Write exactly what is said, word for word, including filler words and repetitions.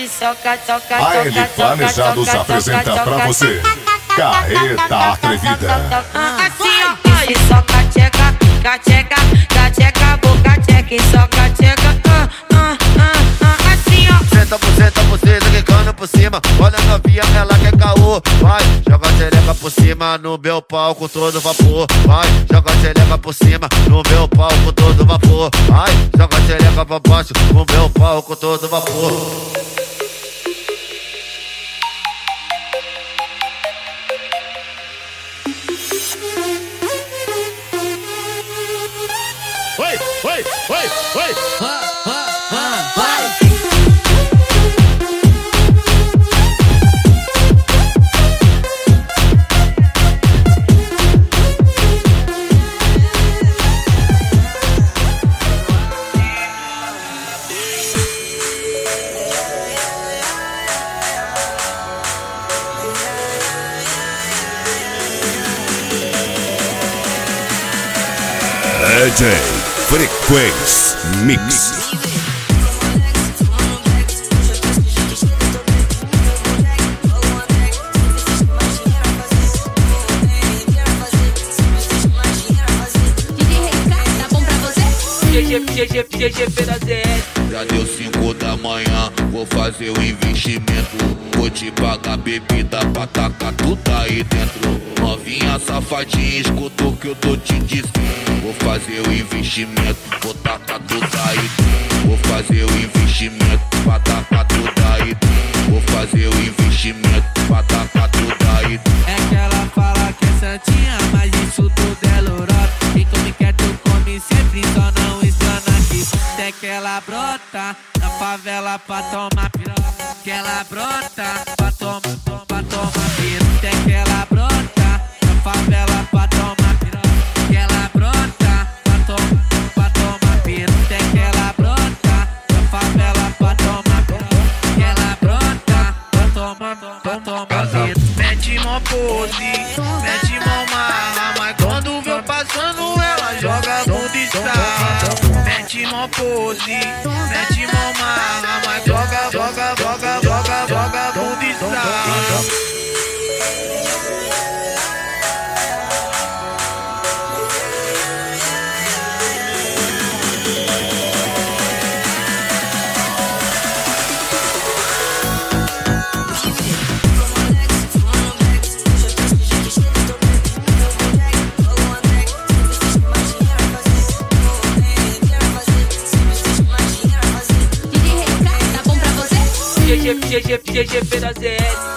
e soca, soca, A soca, L Planejados apresenta pra você Carreta Atrevida. Assim ó, e soca, tcheca, cacheca, cacheca, boca, tcheca e soca, tcheca, ah, ah, ah, ah, assim ó. Senta por senta por cima, quicando por cima. Olha a novinha, ela quer caô. Vai, joga a xereca por cima no meu palco todo vapor. Vai, joga a xereca por cima no meu palco todo vapor. Vai, joga a xereca pra baixo no meu palco todo vapor. Oi, oi, oi, oi. Ah, ah, ah, vai. D J Frequência Mix. G G, G G pela Z S. Já deu cinco da manhã, vou fazer o investimento. Vou te pagar bebida pra tacar tudo aí dentro. Novinha safadinha, escuta o que eu tô te dizendo. Vou fazer o investimento, vou tacar tudo aí dentro. Vou fazer o investimento pra tacar tudo aí dentro. Vou fazer o investimento pra tacar tudo aí dentro. É que ela fala que é santinha, mas isso tudo é lorota. E come quer tu come sempre, só não engana aqui. Até que ela brota na favela pra tomar piroca. Que ela brota pra tomar, pra tomar piroca. Até que ela brota na favela pra tomar piroca. Que ela brota pra tomar, pra tomar piroca. Até que ela brota na favela pra tomar piroca. Que ela brota pra tomar, pra tomar piroca. Mete mó pose, mete mó marra, mas quando vê eu passando ela joga bunda e sarra. Mete mó pose, mete mó marra, mas joga, joga, joga, joga, joga bunda e sarra. G G, G G, G G pela Z S.